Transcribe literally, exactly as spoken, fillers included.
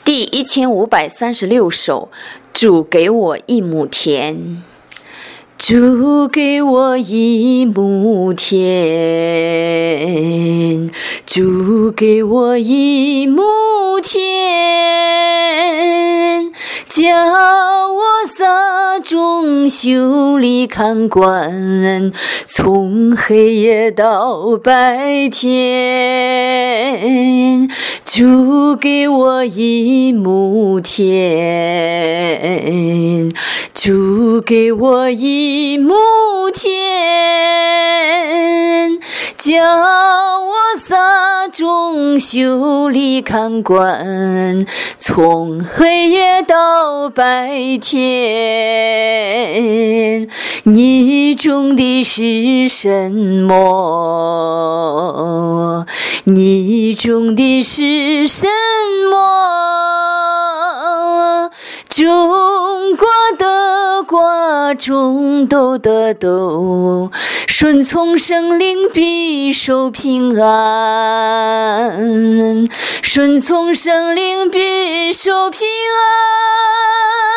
第一千五百三十六首，主给我一亩田。主给我一亩田，主给我一亩田，叫我撒种修理看管，从黑夜到白天。主给我一亩田，主给我一亩田，叫我撒种修理看管，从黑夜到白天。你种的是什么？你种的是什么？种瓜得瓜，种豆得豆，顺从圣灵必受平安，顺从圣灵必受平安。